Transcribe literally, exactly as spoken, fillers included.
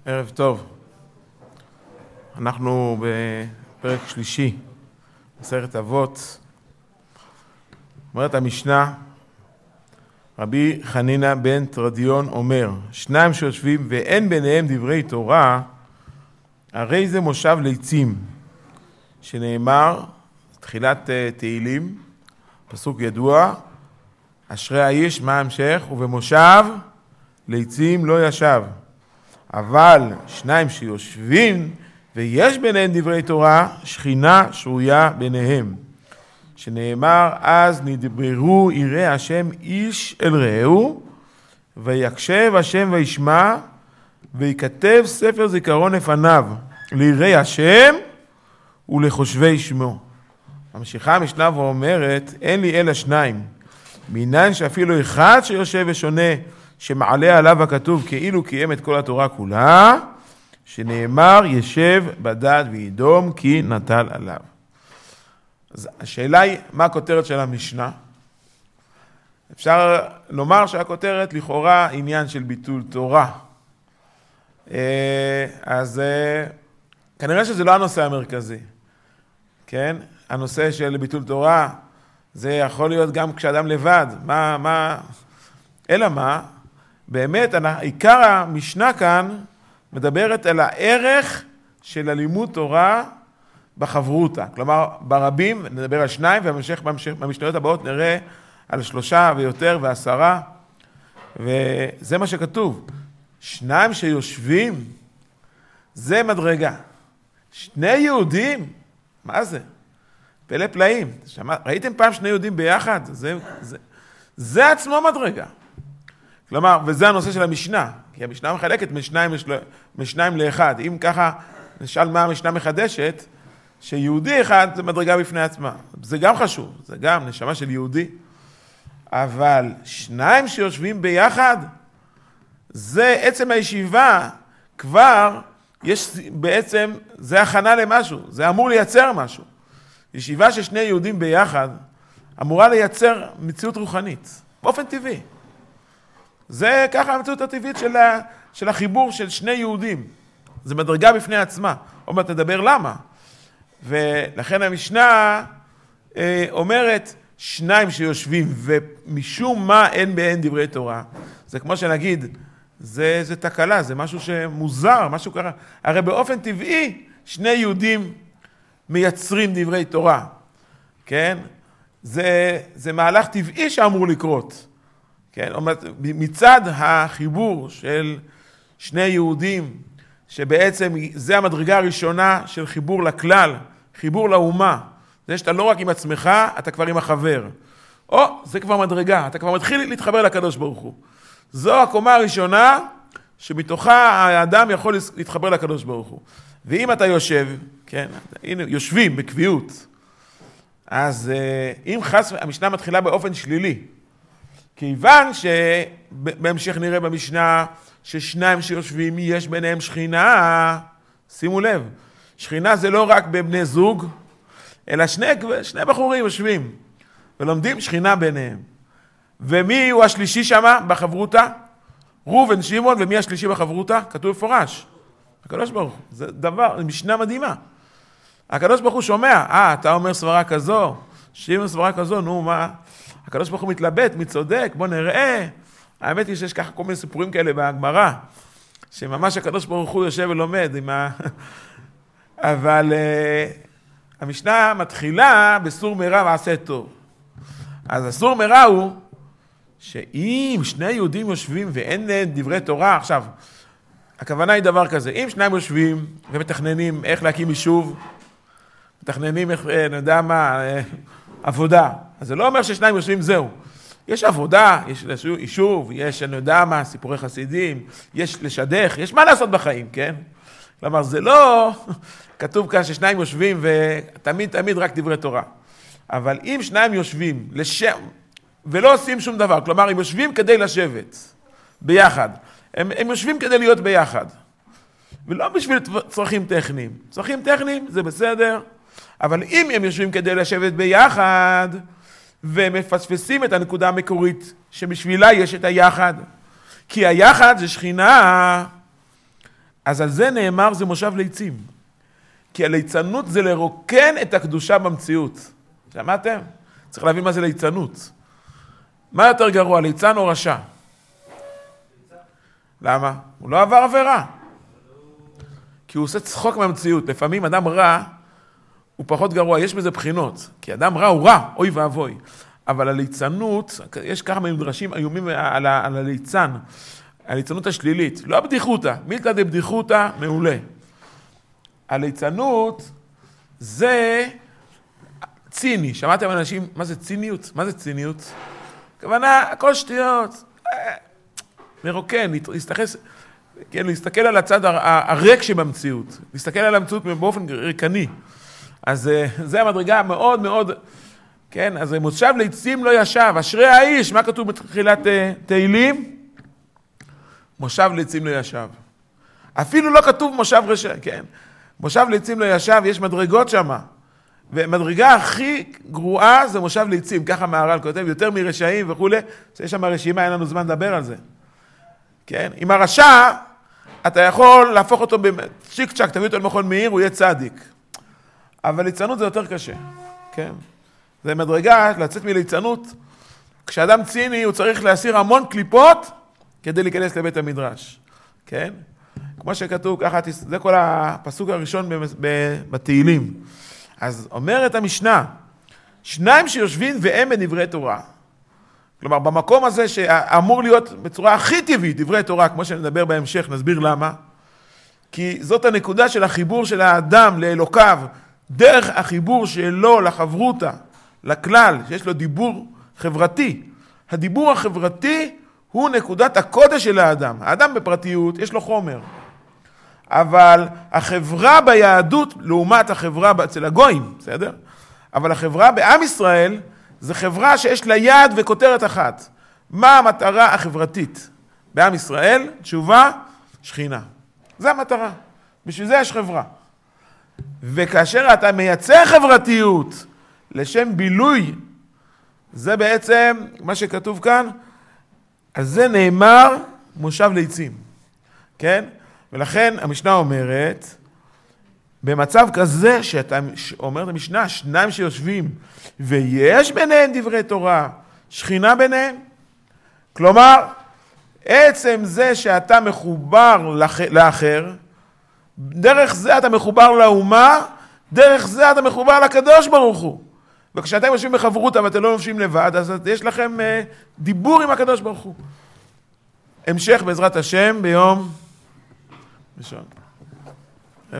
ערב טוב. אנחנו בפרק שלישי, מסכת אבות. אומרת המשנה, רבי חנינא בן תרדיון אומר, שניים שיושבים ואין ביניהם דברי תורה, הרי זה מושב ליצים, שנאמר, תחילת תהילים, פסוק ידוע, אשרי האיש, מה המשך? ובמושב ליצים לא ישב. אבל שניים שיושבים ויש ביניהם דברי תורה, שכינה שרויה ביניהם. שנאמר, אז נדברו ירא השם איש אל רעהו, ויקשב השם וישמע, ויכתב ספר זיכרון לפניו, ליראי השם ולחושבי שמו. המשיכה המשנה ואומרת, אין לי אלא שניים, מניין שאפילו אחד שיושב ושונה, שמעלה עליו הכתוב כאילו קיים את כל התורה כולה, שנאמר ישב בדד וידום כי נטל עליו. אז השאלה היא, מה הכותרת של המשנה? אפשר לומר שהכותרת לכאורה עניין של ביטול תורה. אז כנראה שזה לא הנושא המרכזי. כן? הנושא של ביטול תורה, זה יכול להיות גם כשאדם לבד. מה, מה... אלא מה? באמת, עיקר המשנה כאן מדברת על הערך של הלימוד תורה בחברותא. כלומר, ברבים נדבר על שניים, ובהמשך במשניות הבאות נראה על שלושה ויותר ועשרה. וזה מה שכתוב. שניים שיושבים, זה מדרגה. שני יהודים, מה זה? פלא פלאים. שמע, ראיתם פעם שני יהודים ביחד? זה, זה, זה עצמו מדרגה. כלומר, וזה הנושא של המשנה, כי המשנה מחלקת משניים, לשל... משניים לאחד. אם ככה נשאל מה המשנה מחדשת, שיהודי אחד זה מדרגה בפני עצמה. זה גם חשוב, זה גם נשמה של יהודי. אבל שניים שיושבים ביחד, זה עצם הישיבה, כבר יש בעצם, זה הכנה למשהו, זה אמור לייצר משהו. ישיבה של שני יהודים ביחד, אמורה לייצר מציאות רוחנית, באופן טבעי. זה ככה המציאות הטבעית של, ה, של החיבור של שני יהודים. זה מדרגה בפני עצמה. עוד מעט נדבר למה. ולכן המשנה אה, אומרת, שניים שיושבים ומשום מה אין באין דברי תורה. זה כמו שנגיד, זה, זה תקלה, זה משהו שמוזר, משהו קרה. הרי באופן טבעי, שני יהודים מייצרים דברי תורה. כן? זה, זה מהלך טבעי שאמור לקרות. כן, מצד החיבור של שני יהודים, שבעצם זה המדרגה הראשונה של חיבור לכלל, חיבור לאומה. זה שאתה לא רק עם עצמך, אתה כבר עם החבר. או, זה כבר מדרגה, אתה כבר מתחיל להתחבר לקדוש ברוך הוא. זו הקומה הראשונה, שמתוכה האדם יכול להתחבר לקדוש ברוך הוא. ואם אתה יושב, כן, הנה, יושבים בקביעות, אז אם חס, המשנה מתחילה באופן שלילי, כיוון שבהמשך נראה במשנה ששניים שיושבים יש ביניהם שכינה, שימו לב, שכינה זה לא רק בבני זוג, אלא שני, שני בחורים יושבים ולומדים שכינה ביניהם. ומי הוא השלישי שמה בחברותא? ראובן שמעון, ומי השלישי בחברותא? כתוב מפורש. הקדוש ברוך הוא, זה דבר, משנה מדהימה. הקדוש ברוך הוא שומע, אה, אתה אומר סברה כזו, שמעון סברה כזו, נו מה? הקדוש ברוך הוא מתלבט, מי צודק, בוא נראה. האמת היא שיש ככה כל מיני סיפורים כאלה בהגמרא, שממש הקדוש ברוך הוא יושב ולומד עם ה... אבל uh, המשנה מתחילה בסור מרע ועשה טוב. אז הסור מרע הוא שאם שני יהודים יושבים ואין דברי תורה, עכשיו, הכוונה היא דבר כזה, אם שניים יושבים ומתכננים איך להקים יישוב, מתכננים איך, אני יודע מה, עבודה. אז זה לא אומר ששניים יושבים זהו. יש עבודה, יש יישוב, יש, אני יודע מה, סיפורי חסידים, יש לשדך, יש מה לעשות בחיים, כן? כלומר, זה לא כתוב כאן ששניים יושבים ותמיד, תמיד רק דברי תורה. אבל אם שניים יושבים לשם, ולא עושים שום דבר, כלומר, הם יושבים כדי לשבת ביחד. הם, הם יושבים כדי להיות ביחד. ולא בשביל צרכים טכניים. צרכים טכניים זה בסדר, אבל אם הם יושבים כדי לשבת ביחד, ומפספסים את הנקודה המקורית, שבשבילה יש את היחד, כי היחד זה שכינה, אז על זה נאמר זה מושב ליצים. כי הליצנות זה לרוקן את הקדושה במציאות. שמעתם? צריך להבין מה זה ליצנות. מה יותר גרוע, ליצן או רשע? למה? הוא לא עבר עבירה. כי הוא עושה צחוק מהמציאות. לפעמים אדם רע הוא פחות גרוע, יש בזה בחינות. כי אדם רע הוא רע, אוי ואבוי. אבל הליצנות, יש כמה מדרשים איומים על, ה, על הליצן, הליצנות השלילית. לא הבדיחותא, מילתא דבדיחותא מעולה. הליצנות זה ציני. שמעתם אנשים, מה זה ציניות? מה זה ציניות? הכוונה, הכל שטויות. מרוקן, להסתחס, כן, להסתכל על הצד הריק שבמציאות. להסתכל על המציאות באופן ריקני. אז זה המדרגה מאוד מאוד, כן, אז מושב ליצים לא ישב. אשרי האיש, מה כתוב בתחילת תהילים? מושב ליצים לא ישב. אפילו לא כתוב מושב רשע, כן. מושב ליצים לא ישב, יש מדרגות שם. ומדרגה הכי גרועה זה מושב ליצים, ככה מהר"ל כותב, יותר מרשעים וכו'. יש שם רשימה, אין לנו זמן לדבר על זה. כן? עם הרשע, אתה יכול להפוך אותו בשיק צ'ק, תביא אותו למכון מאיר, הוא יהיה צדיק. אבל ליצנות זה יותר קשה. כן? זה מדרגה, לצאת מליצנות. כשאדם ציני, הוא צריך להסיר המון קליפות כדי להיכנס לבית המדרש. כן? כמו שכתוב, ככה, זה כל הפסוק הראשון בתהילים. אז אומרת המשנה, שניים שיושבים והם בדברי תורה. כלומר, במקום הזה שאמור להיות בצורה הכי טבעית, דברי תורה, כמו שנדבר בהמשך, נסביר למה. כי זאת הנקודה של החיבור של האדם לאלוקיו, דרך החיבור שלו לחברותה, לכלל, שיש לו דיבור חברתי. הדיבור החברתי הוא נקודת הקודש של האדם. האדם בפרטיות, יש לו חומר. אבל החברה ביהדות, לעומת החברה אצל הגויים, בסדר? אבל החברה בעם ישראל, זה חברה שיש לה יד וכותרת אחת. מה המטרה החברתית? בעם ישראל, תשובה, שכינה. זה המטרה. בשביל זה יש חברה. וכאשר אתה מייצר חברתיות לשם בילוי, זה בעצם מה שכתוב כאן, על זה נאמר מושב ליצים. כן? ולכן המשנה אומרת, במצב כזה שאתה אומרת המשנה, שניים שיושבים, ויש ביניהם דברי תורה, שכינה ביניהם. כלומר, עצם זה שאתה מחובר לאחר, דרך זה אתה מחובר לאומה, דרך זה אתה מחובר לקדוש ברוך הוא. וכשאתם יושבים בחברותה ואתם לא יושבים לבד, אז יש לכם דיבור עם הקדוש ברוך הוא. המשך בעזרת השם ביום ראשון.